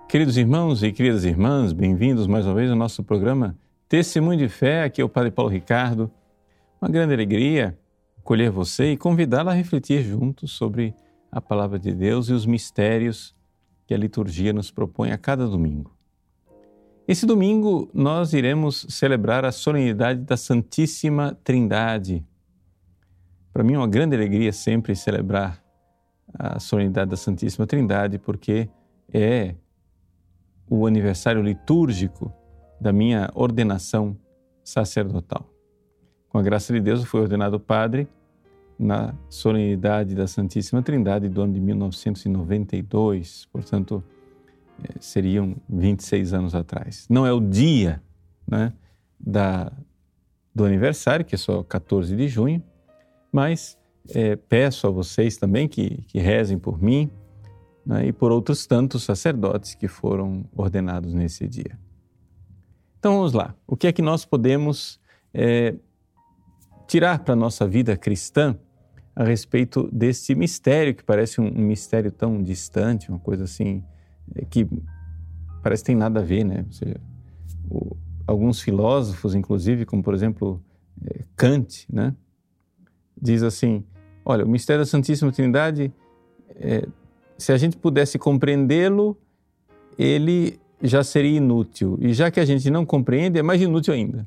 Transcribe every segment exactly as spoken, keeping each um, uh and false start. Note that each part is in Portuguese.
Queridos irmãos e queridas irmãs, bem-vindos mais uma vez ao nosso programa Testemunho de Fé. Aqui é o Padre Paulo Ricardo. Uma grande alegria acolher você e convidá-la a refletir juntos sobre a Palavra de Deus e os mistérios que a liturgia nos propõe a cada domingo. Esse domingo nós iremos celebrar a solenidade da Santíssima Trindade. Para mim é uma grande alegria sempre celebrar a solenidade da Santíssima Trindade, porque é o aniversário litúrgico da minha ordenação sacerdotal. Com a graça de Deus, eu fui ordenado padre na solenidade da Santíssima Trindade do ano de mil novecentos e noventa e dois, portanto, seriam vinte e seis anos atrás. Não é o dia, né, da, do aniversário, que é só quatorze de junho, mas é, peço a vocês também que, que rezem por mim, né, e por outros tantos sacerdotes que foram ordenados nesse dia. Então vamos lá, o que é que nós podemos é, tirar para a nossa vida cristã a respeito desse mistério, que parece um, um mistério tão distante, uma coisa assim, é, que parece que tem nada a ver, né? Ou seja, o, alguns filósofos, inclusive, como por exemplo é, Kant, né, diz assim, olha, o mistério da Santíssima Trindade, é, se a gente pudesse compreendê-lo, ele já seria inútil. E já que a gente não compreende, é mais inútil ainda.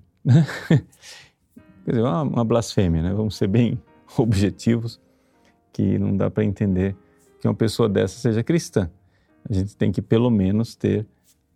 Quer dizer, uma, uma blasfêmia, né? Vamos ser bem objetivos, que não dá para entender que uma pessoa dessa seja cristã. A gente tem que, pelo menos, ter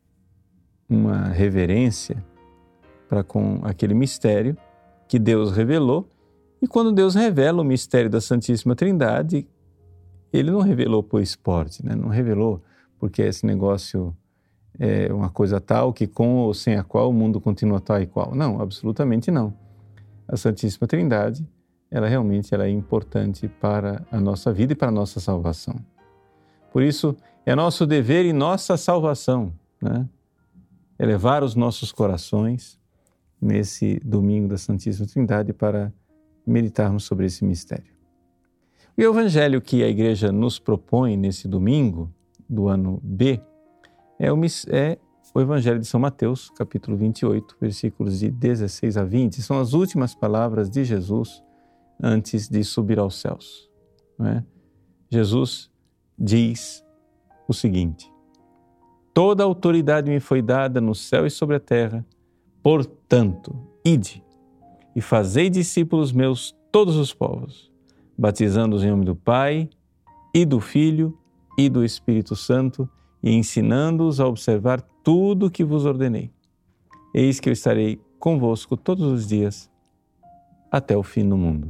uma reverência para com aquele mistério que Deus revelou. E quando Deus revela o mistério da Santíssima Trindade, Ele não revelou por esporte, né? Não revelou porque esse negócio é uma coisa tal que com ou sem a qual o mundo continua tal e qual. Não, absolutamente não. A Santíssima Trindade, ela realmente ela é importante para a nossa vida e para a nossa salvação. Por isso, é nosso dever e nossa salvação, né, elevar os nossos corações nesse domingo da Santíssima Trindade para meditarmos sobre esse mistério. O evangelho que a Igreja nos propõe nesse domingo do ano B é o, é o Evangelho de São Mateus, capítulo vinte e oito, versículos de dezesseis a vinte. São as últimas palavras de Jesus antes de subir aos céus, não é? Jesus diz o seguinte: toda autoridade me foi dada no céu e sobre a terra, portanto, ide e fazei discípulos meus todos os povos, batizando-os em nome do Pai, e do Filho, e do Espírito Santo, e ensinando-os a observar tudo o que vos ordenei. Eis que eu estarei convosco todos os dias, até o fim do mundo.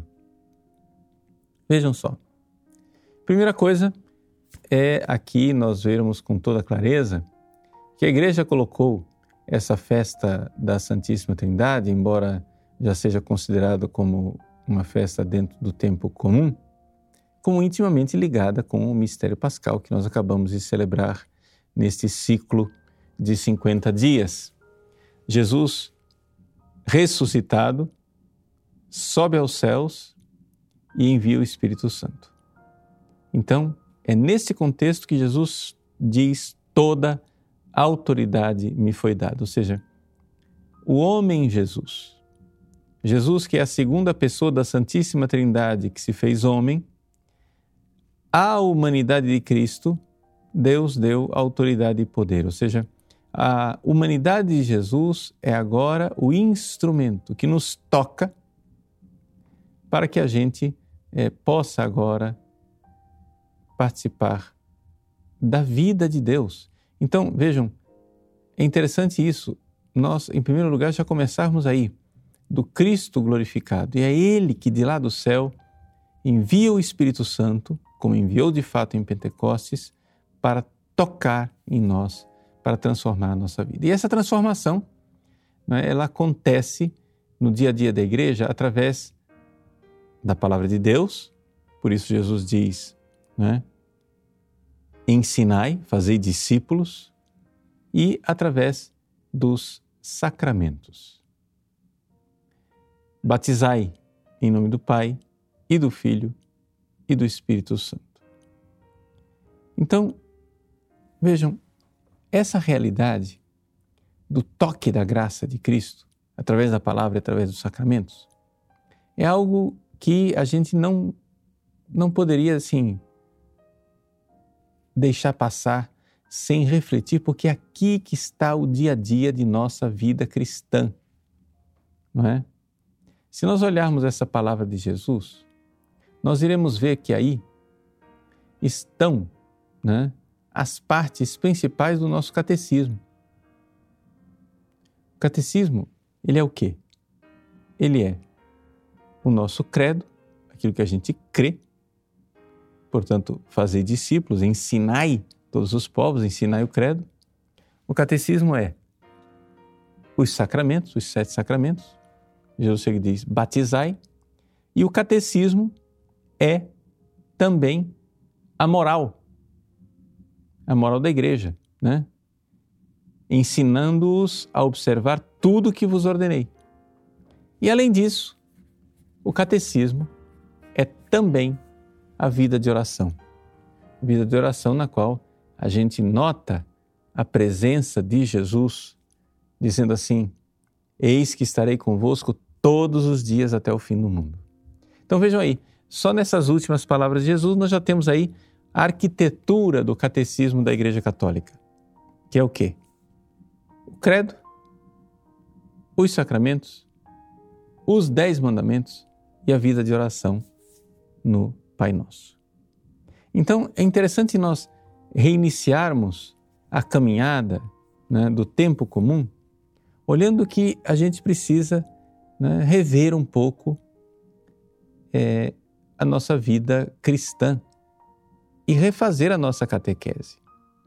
Vejam só. Primeira coisa é aqui nós vermos com toda clareza que a Igreja colocou essa festa da Santíssima Trindade, embora já seja considerado como uma festa dentro do tempo comum, como intimamente ligada com o mistério pascal que nós acabamos de celebrar neste ciclo de cinquenta dias. Jesus, ressuscitado, sobe aos céus e envia o Espírito Santo. Então, é nesse contexto que Jesus diz: toda autoridade me foi dada, ou seja, o homem Jesus, Jesus, que é a segunda pessoa da Santíssima Trindade que se fez homem, à humanidade de Cristo, Deus deu autoridade e poder. Ou seja, a humanidade de Jesus é agora o instrumento que nos toca para que a gente é, possa agora participar da vida de Deus. Então, vejam, é interessante isso. Nós, em primeiro lugar, já começarmos aí, do Cristo glorificado. E é Ele que de lá do céu envia o Espírito Santo, como enviou de fato em Pentecostes, para tocar em nós, para transformar a nossa vida. E essa transformação, né, ela acontece no dia a dia da igreja através da palavra de Deus. Por isso Jesus diz, né, ensinai, fazei discípulos, e através dos sacramentos. Batizai em nome do Pai e do Filho e do Espírito Santo. Então, vejam, essa realidade do toque da graça de Cristo, através da palavra e através dos sacramentos, é algo que a gente não, não poderia, assim, deixar passar sem refletir, porque é aqui que está o dia a dia de nossa vida cristã, não é? Se nós olharmos essa palavra de Jesus, nós iremos ver que aí estão, né, as partes principais do nosso catecismo. O catecismo, ele é o quê? Ele é o nosso credo, aquilo que a gente crê, portanto, fazer discípulos, ensinai todos os povos, ensinai o credo. O catecismo é os sacramentos, os sete sacramentos. Jesus chega e diz, batizai. E o catecismo é também a moral, a moral da igreja, né? Ensinando-os a observar tudo o que vos ordenei. E além disso, o catecismo é também a vida de oração. Vida de oração na qual a gente nota a presença de Jesus, dizendo assim, eis que estarei convosco todos os dias até o fim do mundo. Então vejam aí, só nessas últimas palavras de Jesus nós já temos aí a arquitetura do catecismo da Igreja Católica, que é o quê? O credo, os sacramentos, os dez mandamentos e a vida de oração no Pai Nosso. Então é interessante nós reiniciarmos a caminhada, né, do tempo comum, olhando que a gente precisa, né, rever um pouco é, a nossa vida cristã e refazer a nossa catequese.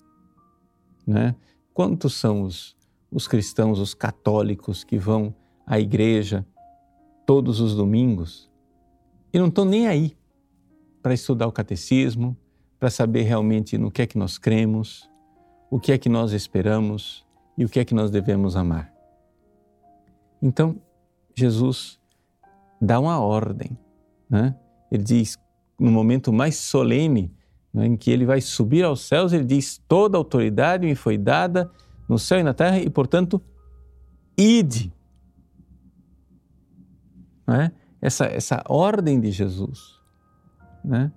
Né? Quantos são os, os cristãos, os católicos que vão à igreja todos os domingos e não estão nem aí para estudar o catecismo, para saber realmente no que é que nós cremos, o que é que nós esperamos e o que é que nós devemos amar. Então, Jesus dá uma ordem, né? Ele diz, no momento mais solene, né, em que ele vai subir aos céus, ele diz, toda a autoridade me foi dada no céu e na terra e, portanto, ide. Né? Essa, essa ordem de Jesus, né?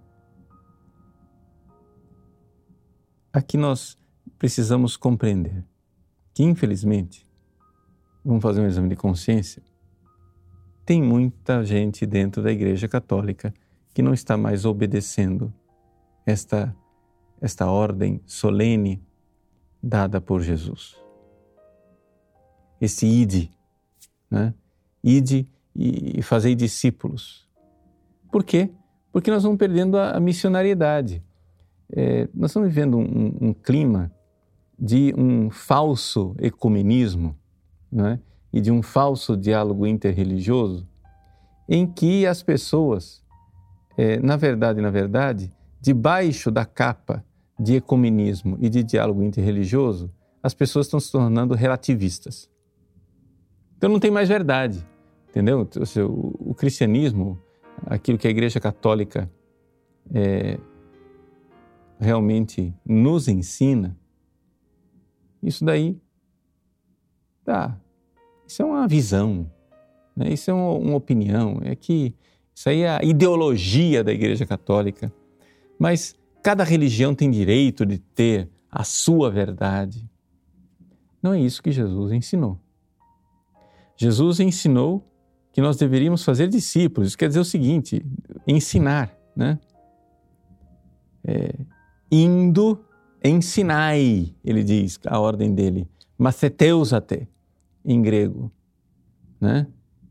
Aqui nós precisamos compreender que, infelizmente, vamos fazer um exame de consciência, tem muita gente dentro da Igreja Católica que não está mais obedecendo esta, esta ordem solene dada por Jesus. Esse ide, né? Ide e fazei discípulos. Por quê? Porque nós vamos perdendo a, a missionariedade. É, nós estamos vivendo um, um clima de um falso ecumenismo, né? E de um falso diálogo interreligioso, em que as pessoas, é, na verdade, na verdade, debaixo da capa de ecumenismo e de diálogo interreligioso, as pessoas estão se tornando relativistas. Então não tem mais verdade, entendeu? O, o cristianismo, aquilo que a Igreja Católica é, realmente nos ensina, isso daí, tá, isso é uma visão, né? Isso é uma, uma opinião, é que isso aí é a ideologia da Igreja Católica, mas cada religião tem direito de ter a sua verdade. Não é isso que Jesus ensinou. Jesus ensinou que nós deveríamos fazer discípulos, isso quer dizer o seguinte, ensinar, né? É, indo, ensinai, ele diz, a ordem dele, matheteusate, em grego, né?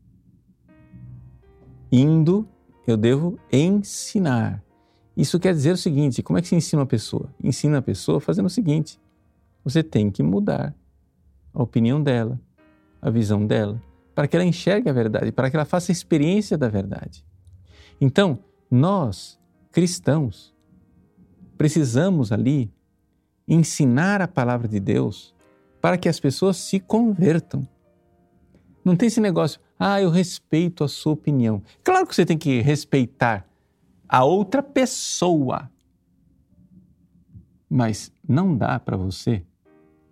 Indo, eu devo ensinar. Isso quer dizer o seguinte, como é que se ensina uma pessoa? Ensina a pessoa fazendo o seguinte, você tem que mudar a opinião dela, a visão dela, para que ela enxergue a verdade, para que ela faça a experiência da verdade. Então, nós, cristãos, precisamos ali ensinar a palavra de Deus para que as pessoas se convertam. Não tem esse negócio, ah, eu respeito a sua opinião. Claro que você tem que respeitar a outra pessoa, mas não dá para você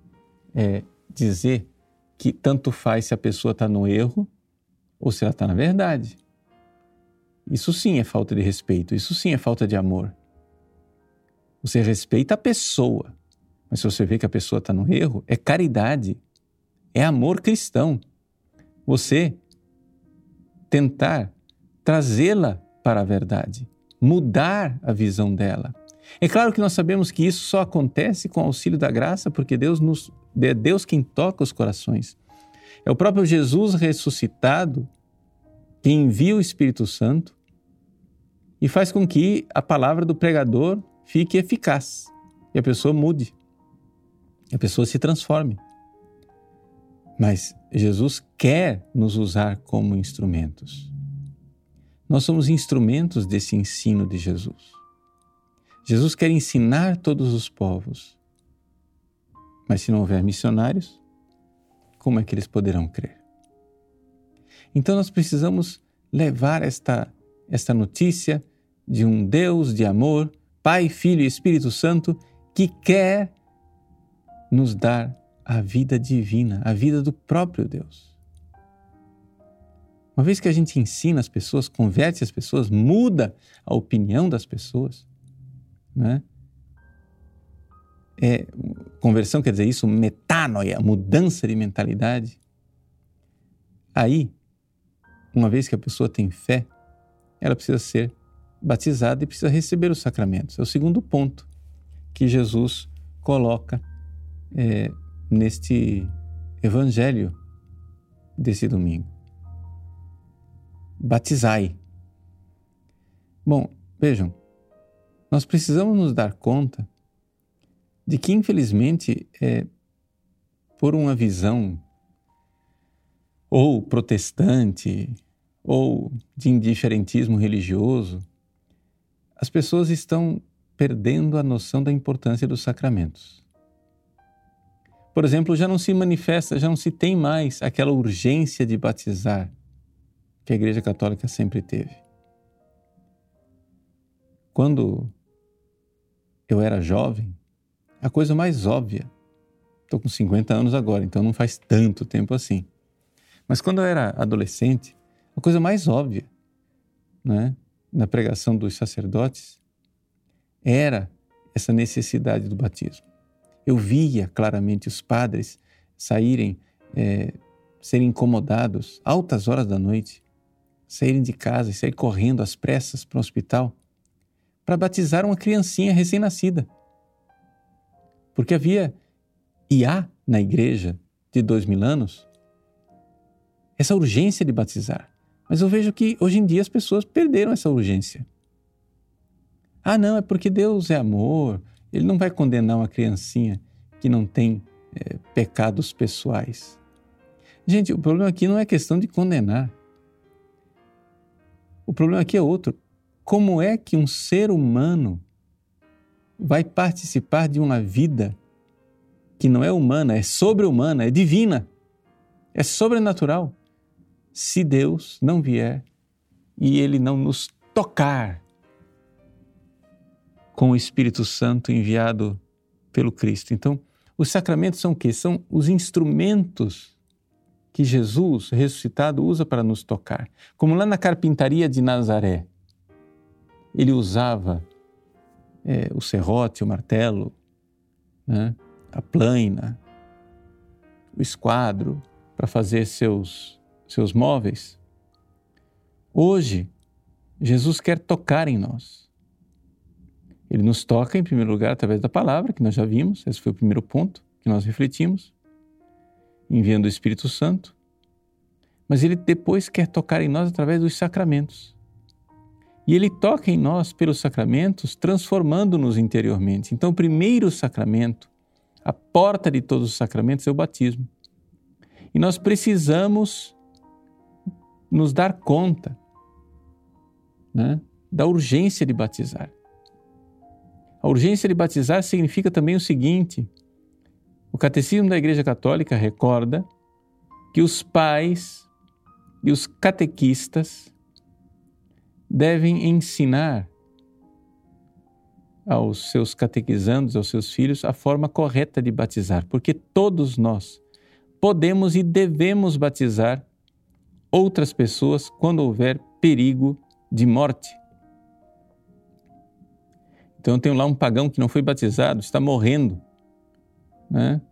é, dizer que tanto faz se a pessoa está no erro ou se ela está na verdade. Isso sim é falta de respeito, isso sim é falta de amor. Você respeita a pessoa, mas se você vê que a pessoa está no erro, é caridade, é amor cristão. Você tentar trazê-la para a verdade, mudar a visão dela. É claro que nós sabemos que isso só acontece com o auxílio da graça, porque Deus nos, é Deus quem toca os corações. É o próprio Jesus ressuscitado quem envia o Espírito Santo e faz com que a palavra do pregador fique eficaz e a pessoa mude, e a pessoa se transforme. Mas Jesus quer nos usar como instrumentos. Nós somos instrumentos desse ensino de Jesus. Jesus quer ensinar todos os povos. Mas se não houver missionários, como é que eles poderão crer? Então nós precisamos levar esta, esta notícia de um Deus de amor, Pai, Filho e Espírito Santo, que quer nos dar a vida divina, a vida do próprio Deus. Uma vez que a gente ensina as pessoas, converte as pessoas, muda a opinião das pessoas, né? É, conversão quer dizer isso, metanoia, mudança de mentalidade. Aí, uma vez que a pessoa tem fé, ela precisa ser batizada e precisa receber os sacramentos. É o segundo ponto que Jesus coloca é, neste evangelho desse domingo. Batizai. Bom, vejam, nós precisamos nos dar conta de que, infelizmente, é, por uma visão ou protestante ou de indiferentismo religioso, as pessoas estão perdendo a noção da importância dos sacramentos. Por exemplo, já não se manifesta, já não se tem mais aquela urgência de batizar que a Igreja Católica sempre teve. Quando eu era jovem, a coisa mais óbvia, estou com cinquenta anos agora, então não faz tanto tempo assim, mas quando eu era adolescente, a coisa mais óbvia, né, na pregação dos sacerdotes era essa necessidade do batismo. Eu via claramente os padres saírem, é, serem incomodados, altas horas da noite, saírem de casa e sair correndo às pressas para o hospital para batizar uma criancinha recém-nascida. Porque havia, e há na igreja de dois mil anos, essa urgência de batizar. Mas eu vejo que hoje em dia as pessoas perderam essa urgência. Ah, não, é porque Deus é amor, Ele não vai condenar uma criancinha que não tem é, pecados pessoais. Gente, o problema aqui não é questão de condenar. O problema aqui é outro. Como é que um ser humano vai participar de uma vida que não é humana, é sobre-humana, é divina, é sobrenatural, se Deus não vier e Ele não nos tocar com o Espírito Santo enviado pelo Cristo? Então, os sacramentos são o quê? São os instrumentos que Jesus, ressuscitado, usa para nos tocar. Como lá na carpintaria de Nazaré, Ele usava é, o serrote, o martelo, né, a plaina, o esquadro para fazer seus, seus móveis. Hoje, Jesus quer tocar em nós. Ele nos toca, em primeiro lugar, através da palavra, que nós já vimos, esse foi o primeiro ponto que nós refletimos, enviando o Espírito Santo, mas Ele depois quer tocar em nós através dos sacramentos. E Ele toca em nós pelos sacramentos, transformando-nos interiormente. Então, o primeiro sacramento, a porta de todos os sacramentos é o batismo. E nós precisamos nos dar conta, né, da urgência de batizar. A urgência de batizar significa também o seguinte: o Catecismo da Igreja Católica recorda que os pais e os catequistas devem ensinar aos seus catequizandos, aos seus filhos, a forma correta de batizar, porque todos nós podemos e devemos batizar outras pessoas quando houver perigo de morte. Então, eu tenho lá um pagão que não foi batizado, está morrendo, né?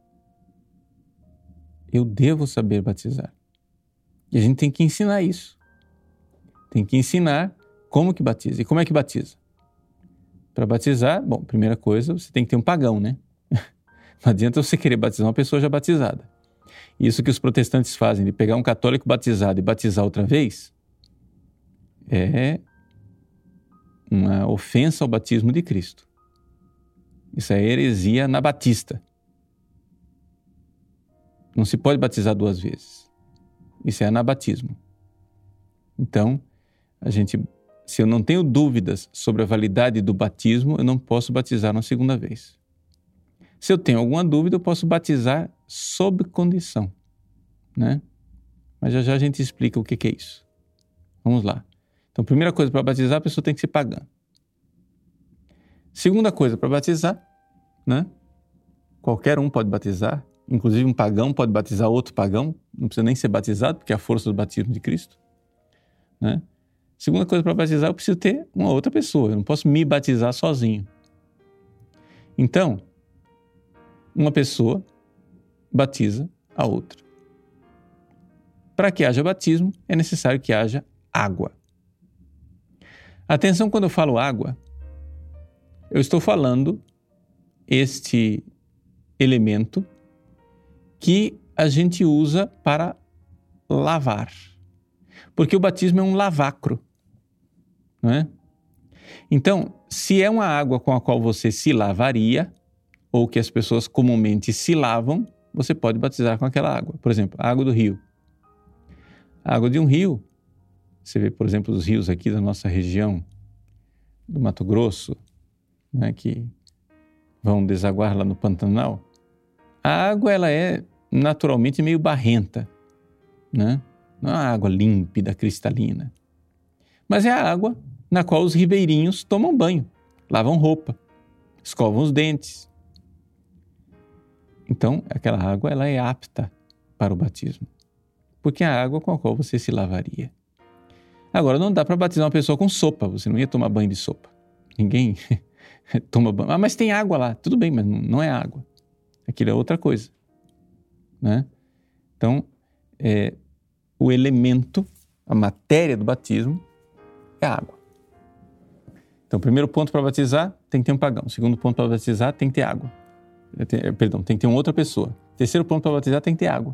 Eu devo saber batizar. E a gente tem que ensinar isso. Tem que ensinar como que batiza. E como é que batiza? Para batizar, bom, primeira coisa, você tem que ter um pagão, né? Não adianta você querer batizar uma pessoa já batizada. Isso que os protestantes fazem, de pegar um católico batizado e batizar outra vez, é uma ofensa ao batismo de Cristo. Isso é heresia anabatista. Não se pode batizar duas vezes. Isso é anabatismo. Então, a gente, se eu não tenho dúvidas sobre a validade do batismo, eu não posso batizar uma segunda vez. Se eu tenho alguma dúvida, eu posso batizar sob condição, né? Mas já já a gente explica o que, que é isso. Vamos lá. Então, primeira coisa, para batizar, a pessoa tem que ser pagã. Segunda coisa, para batizar, né? Qualquer um pode batizar, inclusive um pagão pode batizar outro pagão, não precisa nem ser batizado, porque é a força do batismo de Cristo, né? Segunda coisa, para batizar, eu preciso ter uma outra pessoa, eu não posso me batizar sozinho. Então, uma pessoa batiza a outra. Para que haja batismo, é necessário que haja água. Atenção, quando eu falo água, eu estou falando este elemento que a gente usa para lavar. Porque o batismo é um lavacro, não é? Então, se é uma água com a qual você se lavaria, ou que as pessoas comumente se lavam, você pode batizar com aquela água. Por exemplo, a água do rio. A água de um rio, você vê, por exemplo, os rios aqui da nossa região, do Mato Grosso, né, que vão desaguar lá no Pantanal. A água, ela é naturalmente meio barrenta, né? Não é uma água límpida, cristalina. Mas é a água na qual os ribeirinhos tomam banho, lavam roupa, escovam os dentes. Então, aquela água, ela é apta para o batismo, porque é a água com a qual você se lavaria. Agora, não dá para batizar uma pessoa com sopa, você não ia tomar banho de sopa. Ninguém toma banho. Ah, mas tem água lá. Tudo bem, mas não é água. Aquilo é outra coisa, né? Então, é, o elemento, a matéria do batismo é a água. Então, primeiro ponto para batizar, tem que ter um pagão. Segundo ponto para batizar, tem que ter água. Perdão, tem que ter uma outra pessoa. Terceiro ponto para batizar, tem que ter água.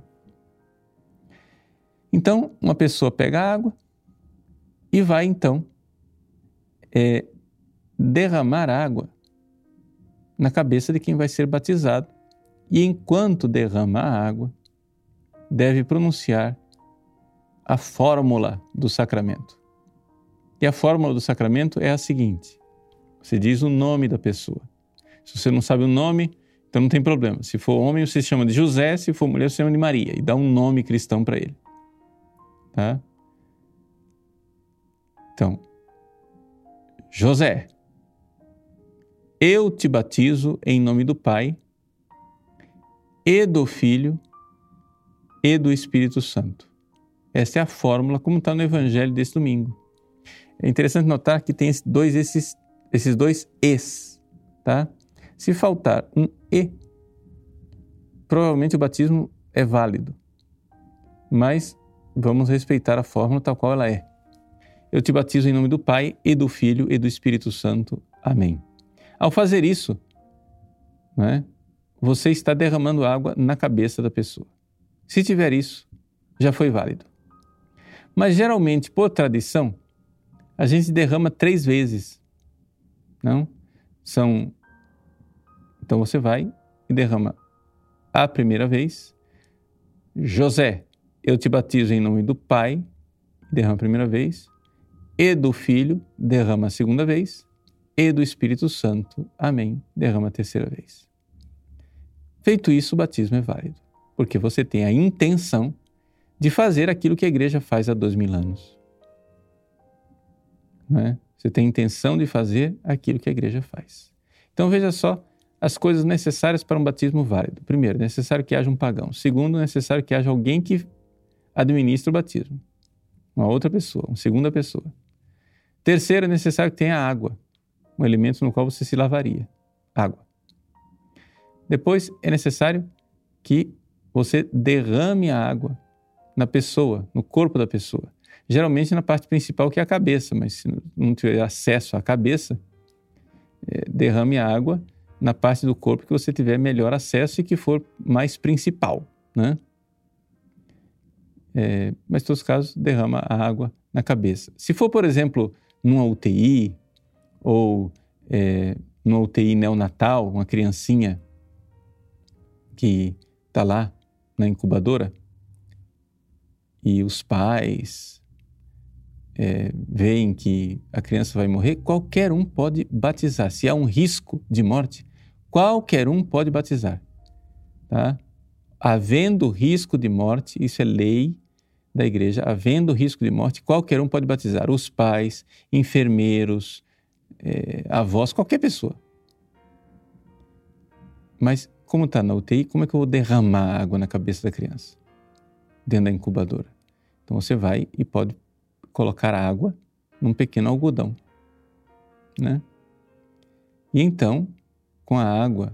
Então, uma pessoa pega a água e vai, então, é, derramar água na cabeça de quem vai ser batizado. E enquanto derrama a água, deve pronunciar a fórmula do sacramento. E a fórmula do sacramento é a seguinte: você diz o nome da pessoa. Se você não sabe o nome, então não tem problema. Se for homem, você chama de José, se for mulher, você chama de Maria, e dá um nome cristão para ele. Tá? Então, José, eu te batizo em nome do Pai, e do Filho, e do Espírito Santo. Essa é a fórmula, como está no Evangelho desse domingo. É interessante notar que tem dois, esses, esses dois es, tá? Se faltar um e, provavelmente o batismo é válido, mas vamos respeitar a fórmula tal qual ela é. Eu te batizo em nome do Pai, e do Filho, e do Espírito Santo. Amém. Ao fazer isso, né, você está derramando água na cabeça da pessoa. Se tiver isso, já foi válido. Mas geralmente, por tradição, a gente derrama três vezes. Não? São... Então você vai e derrama a primeira vez. José, eu te batizo em nome do Pai, derrama a primeira vez. E do Filho, derrama a segunda vez. E do Espírito Santo, amém, derrama a terceira vez. Feito isso, o batismo é válido, porque você tem a intenção de fazer aquilo que a igreja faz há dois mil anos. Não é? Você tem a intenção de fazer aquilo que a igreja faz. Então veja só as coisas necessárias para um batismo válido. Primeiro, é necessário que haja um pagão. Segundo, é necessário que haja alguém que administre o batismo. Uma outra pessoa, uma segunda pessoa. Terceiro, é necessário que tenha água, um elemento no qual você se lavaria. Água. Depois, é necessário que você derrame a água na pessoa, no corpo da pessoa. Geralmente na parte principal, que é a cabeça, mas se não tiver acesso à cabeça, é, derrame a água na parte do corpo que você tiver melhor acesso e que for mais principal, né? É, mas em todos os casos, derrama a água na cabeça. Se for, por exemplo, numa U T I ou é, numa U T I neonatal, uma criancinha que está lá na incubadora e os pais é, veem que a criança vai morrer, qualquer um pode batizar. Se há um risco de morte, qualquer um pode batizar. Tá? Havendo risco de morte, isso é lei da igreja, havendo risco de morte, qualquer um pode batizar. Os pais, enfermeiros, é, avós, qualquer pessoa. Mas como está na U T I, como é que eu vou derramar água na cabeça da criança? Dentro da incubadora. Então você vai e pode colocar água num pequeno algodão, né? E então, com a água,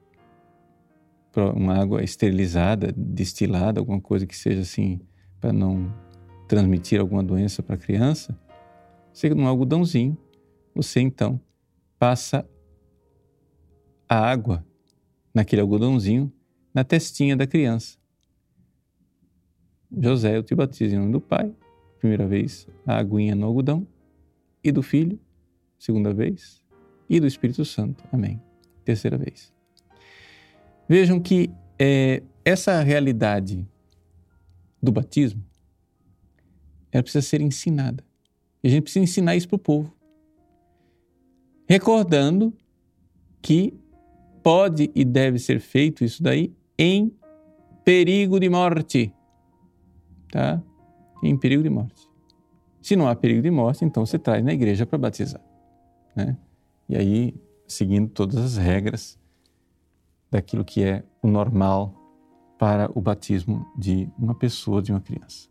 uma água esterilizada, destilada, alguma coisa que seja assim, para não transmitir alguma doença para a criança, você, num algodãozinho, você então passa a água naquele algodãozinho na testinha da criança. José, eu te batizo em nome do Pai, primeira vez, a aguinha no algodão, e do Filho, segunda vez, e do Espírito Santo, amém, terceira vez. Vejam que é, essa realidade do batismo, ela precisa ser ensinada. E a gente precisa ensinar isso para o povo. Recordando que pode e deve ser feito isso daí em perigo de morte. Tá? Em perigo de morte. Se não há perigo de morte, então você traz na igreja para batizar. Né? E aí, seguindo todas as regras daquilo que é o normal para o batismo de uma pessoa, de uma criança.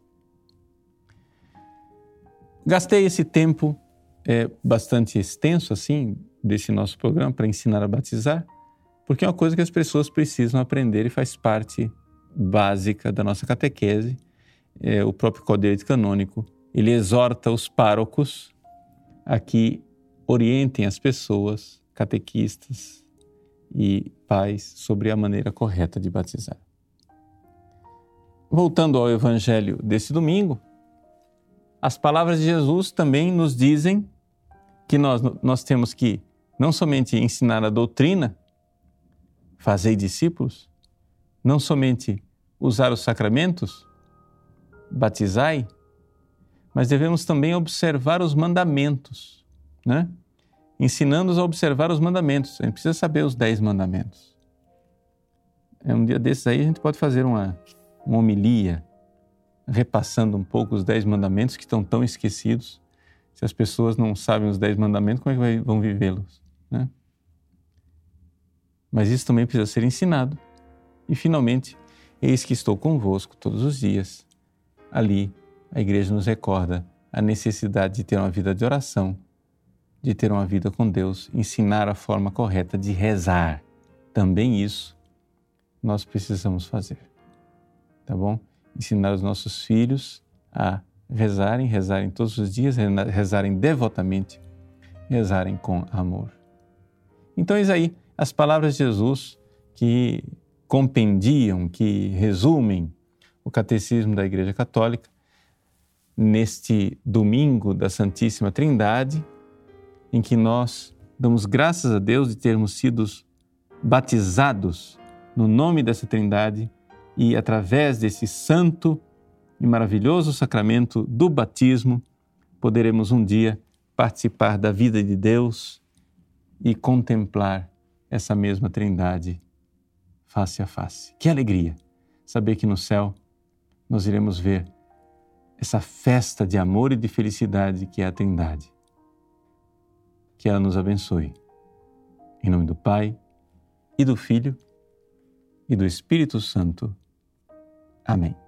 Gastei esse tempo é, bastante extenso, assim, desse nosso programa para ensinar a batizar, porque é uma coisa que as pessoas precisam aprender e faz parte básica da nossa catequese. É, o próprio Código Canônico, ele exorta os párocos a que orientem as pessoas, catequistas e pais, sobre a maneira correta de batizar. Voltando ao Evangelho desse domingo, as palavras de Jesus também nos dizem que nós, nós temos que não somente ensinar a doutrina, fazer discípulos, não somente usar os sacramentos, batizai, mas devemos também observar os mandamentos, né? Ensinando-os a observar os mandamentos. A gente precisa saber os dez mandamentos. É um dia desses aí a gente pode fazer uma, uma homilia, repassando um pouco os dez mandamentos que estão tão esquecidos. Se as pessoas não sabem os dez mandamentos, como é que vão vivê-los, né? Mas isso também precisa ser ensinado. E finalmente, eis que estou convosco todos os dias. Ali, a igreja nos recorda a necessidade de ter uma vida de oração, de ter uma vida com Deus, ensinar a forma correta de rezar. Também isso nós precisamos fazer, tá bom? Ensinar os nossos filhos a rezarem, rezarem todos os dias, rezarem devotamente, rezarem com amor. Então, eis aí as palavras de Jesus que compendiam, que resumem o Catecismo da Igreja Católica neste domingo da Santíssima Trindade, em que nós damos graças a Deus de termos sido batizados no nome dessa Trindade e através desse santo e maravilhoso sacramento do batismo poderemos um dia participar da vida de Deus e contemplar essa mesma Trindade face a face. Que alegria saber que no céu nós iremos ver essa festa de amor e de felicidade que é a Trindade. Que ela nos abençoe. Em nome do Pai, e do Filho, e do Espírito Santo. Amém.